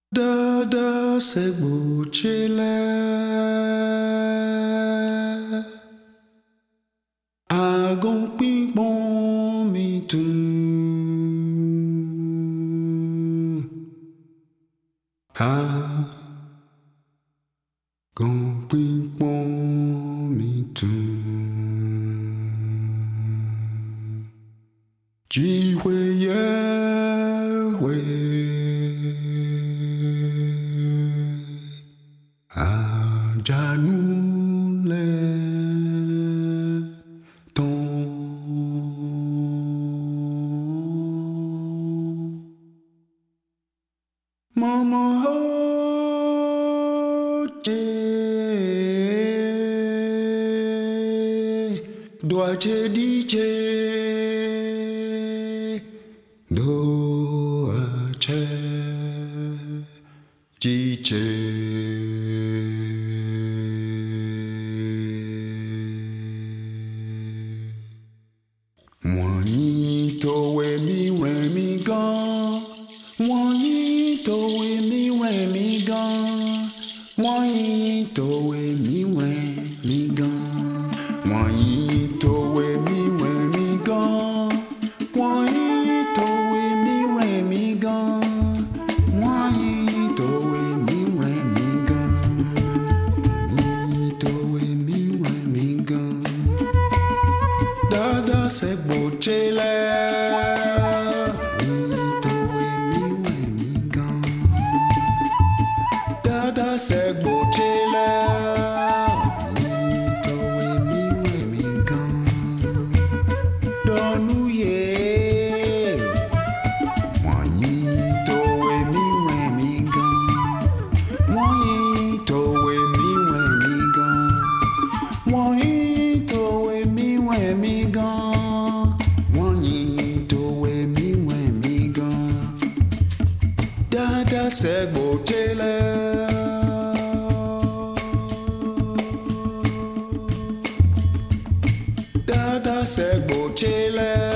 Dada segbuchile agụnkpikpọ mi tum agụnkpikpọ mi tum jiwe yewe Ajanule ton Mama hoche Doache diche Doache diche Wọ́n towe mi rẹ̀ mi gan. Wọ́n towe mi rẹ̀ mi gan. Wọ́n towe mi rẹ̀ mi gan. Wọ́n towe mi rẹ̀ mi gan. Wọ́n towe mi rẹ̀ mi gan. Wọ́n towe mi rẹ̀ mi gan. Wọ́n towe mi rẹ̀ mi gan. Dada segbuchile towe mi rẹ̀ mi gan. Dada segbuchile towe mi rẹ̀ mi gan. Donuye wọ́n towe mi rẹ̀ mi gan. Wọ́n towe mi rẹ̀ mi gan. Wọ́n towe mi rẹ̀ mi gan. Dada segbuchile Dada segbuchile